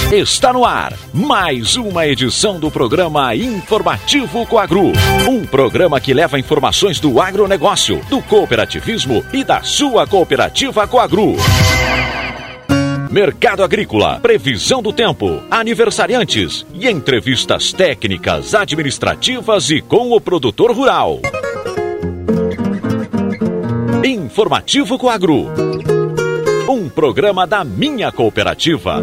Está no ar mais uma edição do programa Informativo Coagro. Um programa que leva informações do agronegócio, do cooperativismo e da sua cooperativa Coagro. Mercado agrícola, previsão do tempo, aniversariantes e entrevistas técnicas, administrativas e com o produtor rural. Informativo Coagro. Um programa da minha cooperativa.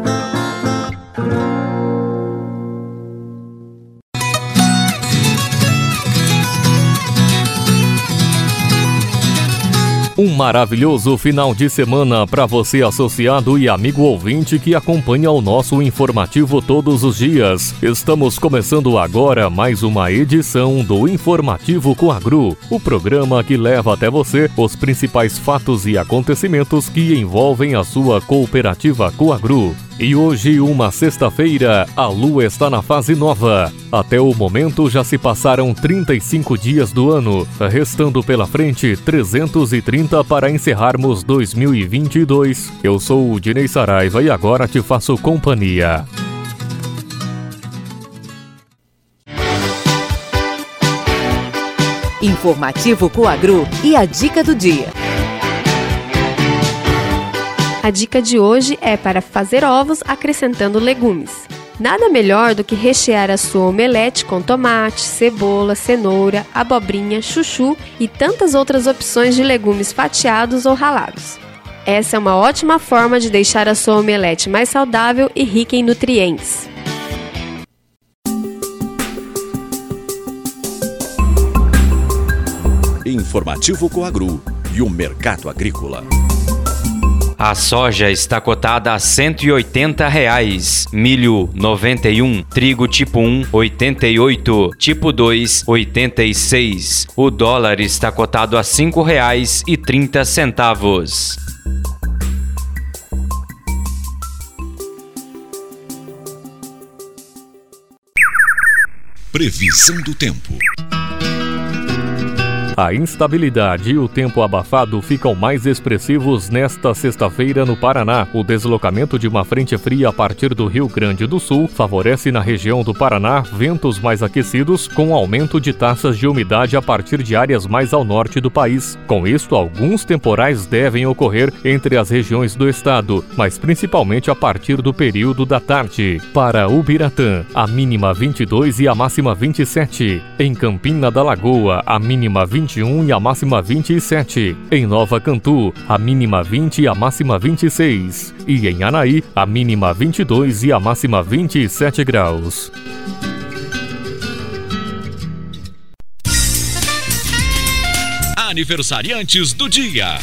Um maravilhoso final de semana para você, associado e amigo ouvinte que acompanha o nosso informativo todos os dias. Estamos começando agora mais uma edição do Informativo Coagro, o programa que leva até você os principais fatos e acontecimentos que envolvem a sua cooperativa Coagro. E hoje, uma sexta-feira, a lua está na fase nova. Até o momento já se passaram 35 dias do ano, restando pela frente 330 para encerrarmos 2022. Eu sou o Dinei Saraiva e agora te faço companhia. Informativo Coagro e a dica do dia. A dica de hoje é para fazer ovos acrescentando legumes. Nada melhor do que rechear a sua omelete com tomate, cebola, cenoura, abobrinha, chuchu e tantas outras opções de legumes fatiados ou ralados. Essa é uma ótima forma de deixar a sua omelete mais saudável e rica em nutrientes. Informativo Coagro e o mercado agrícola. A soja está cotada a R$ 180, milho 91, trigo tipo 1, 88, tipo 2, 86. O dólar está cotado a R$ 5,30. Previsão do tempo. A instabilidade e o tempo abafado ficam mais expressivos nesta sexta-feira no Paraná. O deslocamento de uma frente fria a partir do Rio Grande do Sul favorece na região do Paraná ventos mais aquecidos com aumento de taxas de umidade a partir de áreas mais ao norte do país. Com isto, alguns temporais devem ocorrer entre as regiões do estado, mas principalmente a partir do período da tarde. Para Ubiratã, a mínima 22 e a máxima 27. Em Campina da Lagoa, a mínima 21 e a máxima 27. Em Nova Cantu, a mínima 20 e a máxima 26. E em Anaí, a mínima 22 e a máxima 27 graus. Aniversariantes do dia.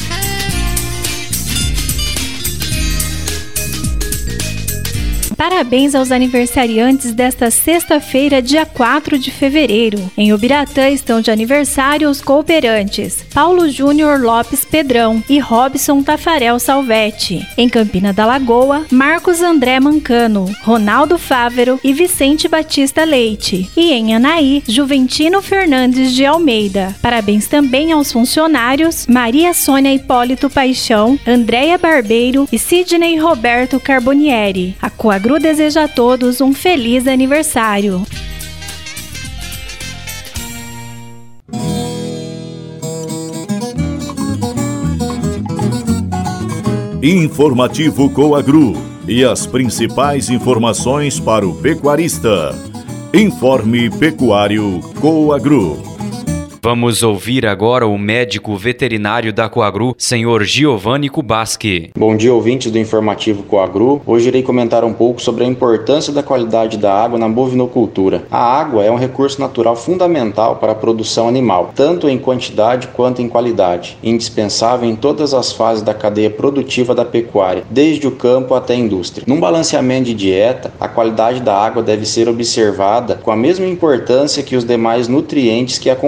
Parabéns aos aniversariantes desta sexta-feira, dia 4 de fevereiro. Em Ubiratã estão de aniversário os cooperantes Paulo Júnior Lopes Pedrão e Robson Tafarel Salvetti. Em Campina da Lagoa, Marcos André Mancano, Ronaldo Fávero e Vicente Batista Leite. E em Anaí, Juventino Fernandes de Almeida. Parabéns também aos funcionários Maria Sônia Hipólito Paixão, Andréia Barbeiro e Sidney Roberto Carbonieri. A Coagro deseja a todos um feliz aniversário. Informativo Coagro e as principais informações para o pecuarista. Informe Pecuário Coagro. Vamos ouvir agora o médico veterinário da Coagro, senhor Giovanni Kubasky. Bom dia, ouvintes do Informativo Coagro. Hoje irei comentar um pouco sobre a importância da qualidade da água na bovinocultura. A água é um recurso natural fundamental para a produção animal, tanto em quantidade quanto em qualidade, indispensável em todas as fases da cadeia produtiva da pecuária, desde o campo até a indústria. Num balanceamento de dieta, a qualidade da água deve ser observada com a mesma importância que os demais nutrientes que a compõem.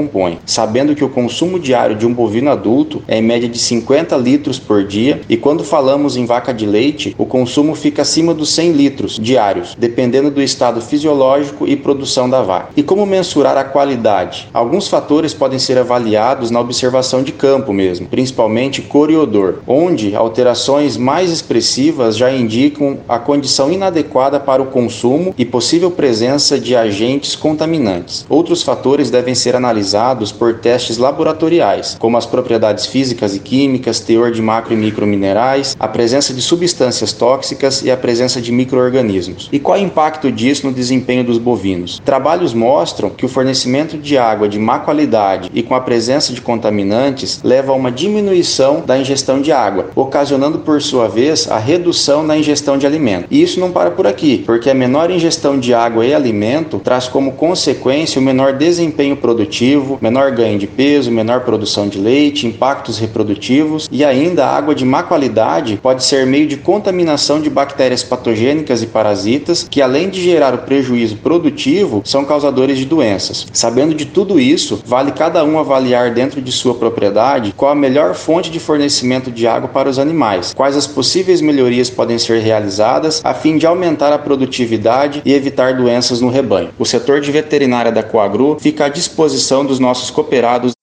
sabendo que o consumo diário de um bovino adulto é em média de 50 litros por dia, e quando falamos em vaca de leite, o consumo fica acima dos 100 litros diários, dependendo do estado fisiológico e produção da vaca. E como mensurar a qualidade? Alguns fatores podem ser avaliados na observação de campo mesmo, principalmente cor e odor, onde alterações mais expressivas já indicam a condição inadequada para o consumo e possível presença de agentes contaminantes. Outros fatores devem ser analisados por testes laboratoriais, como as propriedades físicas e químicas, teor de macro e microminerais, a presença de substâncias tóxicas e a presença de micro-organismos. E qual é o impacto disso no desempenho dos bovinos? Trabalhos mostram que o fornecimento de água de má qualidade e com a presença de contaminantes leva a uma diminuição da ingestão de água, ocasionando por sua vez a redução na ingestão de alimento. E isso não para por aqui, porque a menor ingestão de água e alimento traz como consequência o menor desempenho produtivo, menor ganho de peso, menor produção de leite, impactos reprodutivos, e ainda a água de má qualidade pode ser meio de contaminação de bactérias patogênicas e parasitas que, além de gerar o prejuízo produtivo, são causadores de doenças. Sabendo de tudo isso, vale cada um avaliar dentro de sua propriedade qual a melhor fonte de fornecimento de água para os animais, quais as possíveis melhorias podem ser realizadas a fim de aumentar a produtividade e evitar doenças no rebanho. O setor de veterinária da Coagru fica à disposição dos nossos cooperados.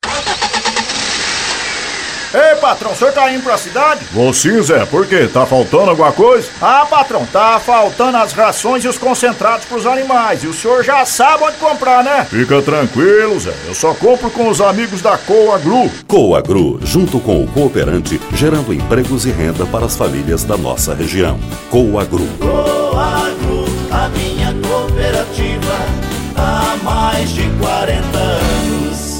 Ei, patrão, o senhor tá indo pra cidade? Vou sim, Zé. Por quê? Tá faltando alguma coisa? Ah, patrão, tá faltando as rações e os concentrados pros animais. E o senhor já sabe onde comprar, né? Fica tranquilo, Zé. Eu só compro com os amigos da Coagru. Coagru, junto com o cooperante, gerando empregos e renda para as famílias da nossa região. Coagru. Coagru, a minha cooperativa, há mais de 40 anos.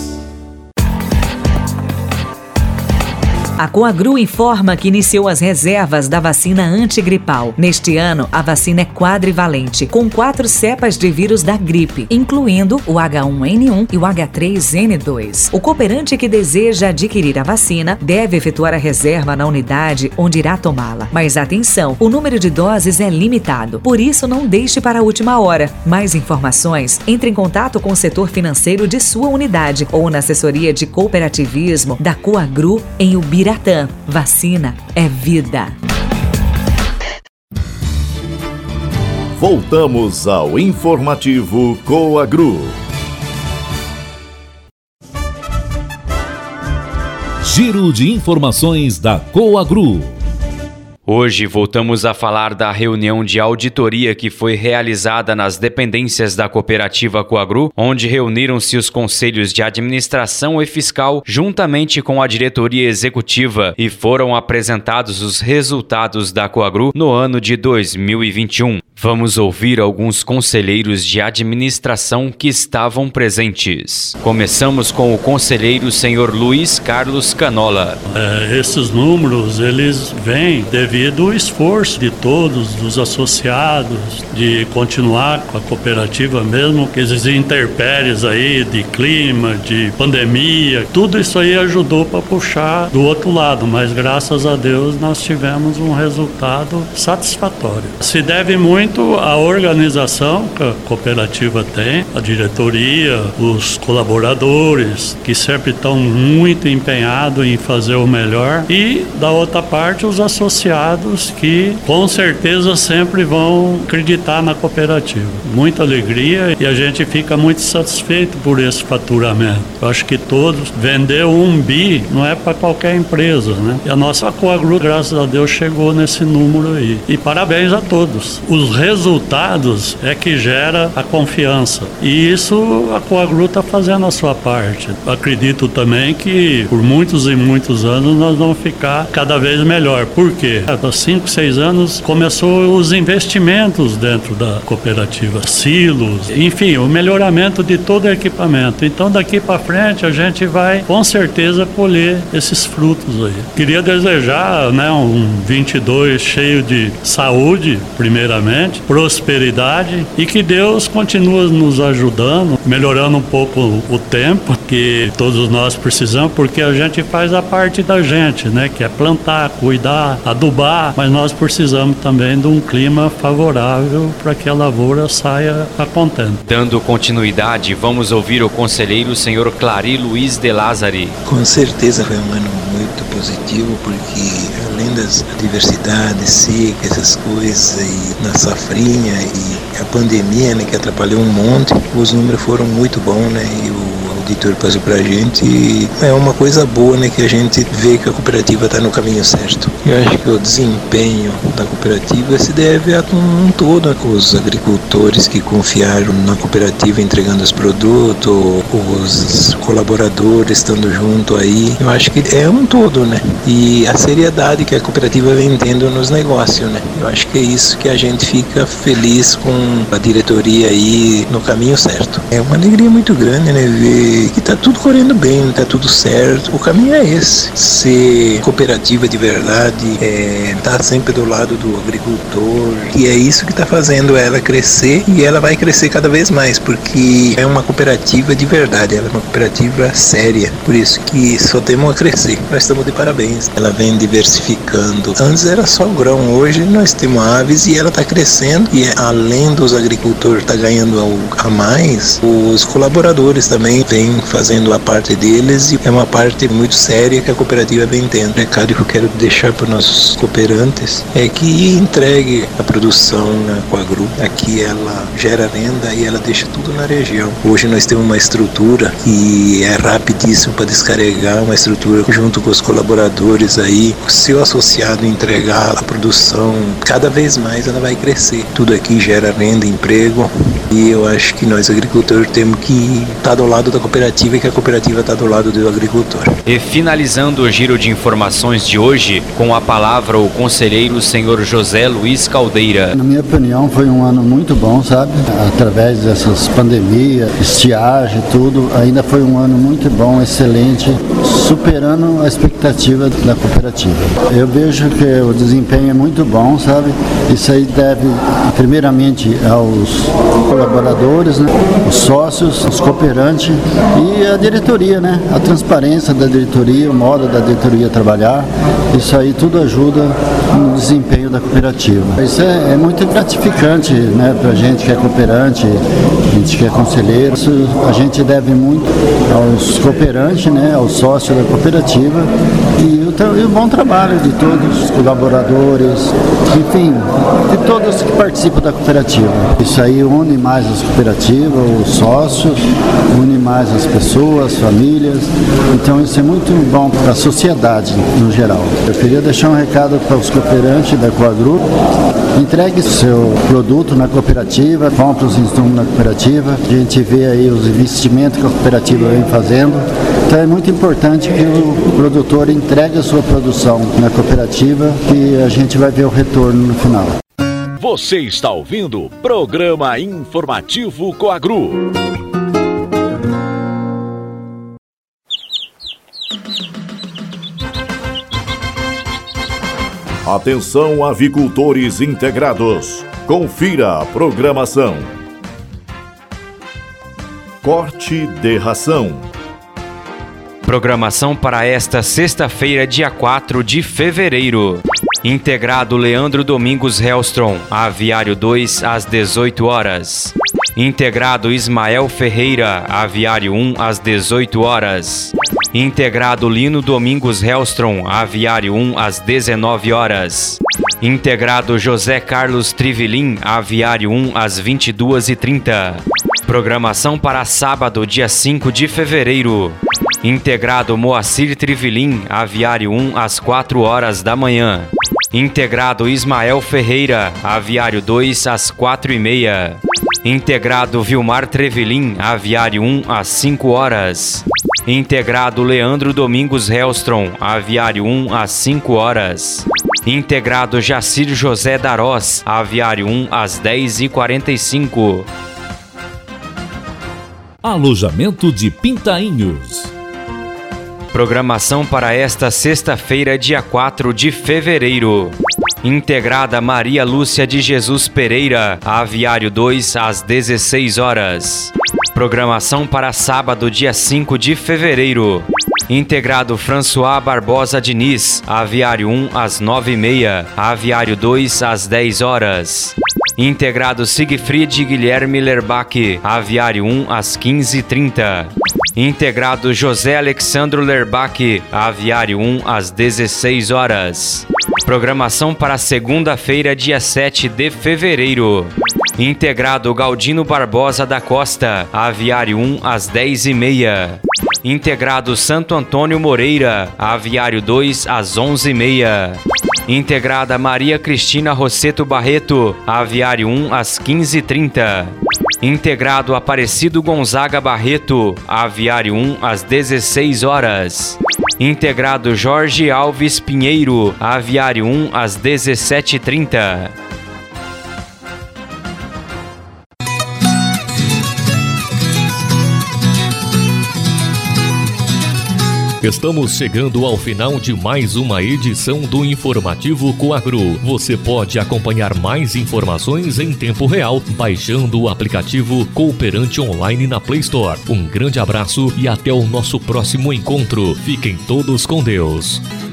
A Coagru informa que iniciou as reservas da vacina antigripal. Neste ano, a vacina é quadrivalente, com 4 cepas de vírus da gripe, incluindo o H1N1 e o H3N2. O cooperante que deseja adquirir a vacina deve efetuar a reserva na unidade onde irá tomá-la. Mas atenção, o número de doses é limitado, por isso não deixe para a última hora. Mais informações, entre em contato com o setor financeiro de sua unidade ou na assessoria de cooperativismo da Coagru em Ubiratã. Vacina é vida. Voltamos ao informativo Coagru. Giro de informações da Coagru. Hoje voltamos a falar da reunião de auditoria que foi realizada nas dependências da cooperativa Coagru, onde reuniram-se os conselhos de administração e fiscal juntamente com a diretoria executiva e foram apresentados os resultados da Coagru no ano de 2021. Vamos ouvir alguns conselheiros de administração que estavam presentes. Começamos com o conselheiro senhor Luiz Carlos Canola. Esses números, eles vêm devido ao esforço de todos, dos associados, de continuar com a cooperativa mesmo, que esses intempéries aí de clima, de pandemia, tudo isso aí ajudou para puxar do outro lado, mas graças a Deus nós tivemos um resultado satisfatório. Se deve muito à organização que a cooperativa tem, a diretoria, os colaboradores, que sempre estão muito empenhados em fazer o melhor, e da outra parte os associados que com certeza sempre vão acreditar na cooperativa. Muita alegria e a gente fica muito satisfeito por esse faturamento. Eu acho que todos, vender 1 bi não é para qualquer empresa, né? E a nossa Coagru, graças a Deus, chegou nesse número aí. E parabéns a todos. Os resultados é que gera a confiança. E isso a Coagru está fazendo a sua parte. Acredito também que por muitos e muitos anos nós vamos ficar cada vez melhor. Por quê? Há 5, 6 anos começou os investimentos dentro da cooperativa, silos, enfim, o melhoramento de todo o equipamento. Então daqui para frente a gente vai com certeza colher esses frutos aí. Queria desejar, né, um 22 cheio de saúde, primeiramente, prosperidade, e que Deus continue nos ajudando, melhorando um pouco o tempo, que todos nós precisamos, porque a gente faz a parte da gente, né? Que é plantar, cuidar, adubar, mas nós precisamos também de um clima favorável para que a lavoura saia a contento. Dando continuidade, vamos ouvir o conselheiro senhor Clari Luiz de Lázari. Com certeza foi um ano muito positivo, porque além das adversidades, seca, essas coisas, e na safrinha e a pandemia, né, que atrapalhou um monte, os números foram muito bons, né, e o auditor passou pra gente, e é uma coisa boa, né, que a gente vê que a cooperativa está no caminho certo. Eu acho que o desempenho da cooperativa se deve a um todo, os agricultores que confiaram na cooperativa entregando os produtos, os colaboradores estando junto aí, eu acho que é um todo, né, e a seriedade que a cooperativa vem tendo nos negócios, né, eu acho que é isso que a gente fica feliz com a diretoria aí no caminho certo. É uma alegria muito grande, né, ver que tá tudo correndo bem, tá tudo certo. O caminho é esse, ser cooperativa de verdade, tá sempre do lado do agricultor, e é isso que tá fazendo ela crescer, e ela vai crescer cada vez mais, porque é uma cooperativa de verdade, ela é uma cooperativa séria, por isso que só temos a crescer. Nós estamos de parabéns. Ela vem diversificando. Antes era só grão, hoje nós temos aves e ela está crescendo, e além dos agricultores tá ganhando a mais, os colaboradores também vêm fazendo a parte deles, e é uma parte muito séria que a cooperativa vem tendo. O recado que eu quero deixar para os nossos cooperantes é que entregue a produção na Coagru. Aqui ela gera renda e ela deixa tudo na região. Hoje nós temos uma estrutura que é rapidíssimo para descarregar, uma estrutura junto com os colaboradores aí. Se o associado entregar a produção, cada vez mais ela vai crescer. Tudo aqui gera renda, emprego, e eu acho que nós agricultores temos que estar do lado da cooperativa, e que a cooperativa está do lado do agricultor. E finalizando o giro de informações de hoje, com a palavra o conselheiro senhor José Luiz Caldeira. Na minha opinião, foi um ano muito bom, sabe? Através dessas pandemias, estiagem e tudo, ainda foi um ano muito bom, excelente, superando a expectativa da cooperativa. Eu vejo que o desempenho é muito bom, sabe? Isso aí deve, primeiramente, aos colaboradores, né? Os sócios, os cooperantes e a diretoria, né? A transparência da diretoria, o modo da diretoria trabalhar, isso aí tudo ajuda no desempenho da cooperativa. Isso é muito gratificante, né? Pra gente que é cooperante, a gente que é conselheiro, isso a gente deve muito aos cooperantes, né? Aos sócios da cooperativa e o bom trabalho de todos os colaboradores, enfim, de todos que participam da cooperativa. Isso aí une mais as cooperativas, os sócios, une mais as pessoas, as famílias, então isso é muito bom para a sociedade no geral. Eu queria deixar um recado para os cooperantes da Coagru: entregue seu produto na cooperativa, compre os insumos na cooperativa, a gente vê aí os investimentos que a cooperativa vem fazendo, então é muito importante que o produtor entregue a sua produção na cooperativa, e a gente vai ver o retorno no final. Você está ouvindo o Programa Informativo Coagru. Atenção, avicultores integrados. Confira a programação. Corte de ração. Programação para esta sexta-feira, dia 4 de fevereiro. Integrado Leandro Domingos Hellstrom, Aviário 2, às 18 horas. Integrado Ismael Ferreira, Aviário 1, às 18 horas. Integrado Lino Domingos Hellstrom, Aviário 1, às 19 horas. Integrado José Carlos Trivelin, Aviário 1, às 22h30. Programação para sábado, dia 5 de fevereiro. Integrado Moacir Trivelin, Aviário 1, às 4 horas da manhã. Integrado Ismael Ferreira, Aviário 2, às 4h30. Integrado Vilmar Trevelin, Aviário 1, às 5 horas. Integrado Leandro Domingos Hellstrom, Aviário 1, às 5 horas. Integrado Jacir José Darós, Aviário 1, às 10h45. Alojamento de Pintainhos. Programação para esta sexta-feira, dia 4 de fevereiro. Integrada Maria Lúcia de Jesus Pereira, Aviário 2, às 16 horas. Programação para sábado, dia 5 de fevereiro. Integrado François Barbosa Diniz, Aviário 1 às 9h30, Aviário 2 às 10 horas. Integrado Siegfried Guilherme Lerbach, Aviário 1 às 15h30. Integrado José Alexandro Lerbach, Aviário 1 às 16 horas. Programação para segunda-feira, dia 7 de fevereiro. Integrado Galdino Barbosa da Costa, Aviário 1 às 10h30. Integrado Santo Antônio Moreira, Aviário 2 às 11h30. Integrada Maria Cristina Rosseto Barreto, Aviário 1 às 15h30. Integrado Aparecido Gonzaga Barreto, Aviário 1 às 16 horas. Integrado Jorge Alves Pinheiro, Aviário 1 às 17h30. Estamos chegando ao final de mais uma edição do Informativo Coagro. Você pode acompanhar mais informações em tempo real baixando o aplicativo Cooperante Online na Play Store. Um grande abraço e até o nosso próximo encontro. Fiquem todos com Deus.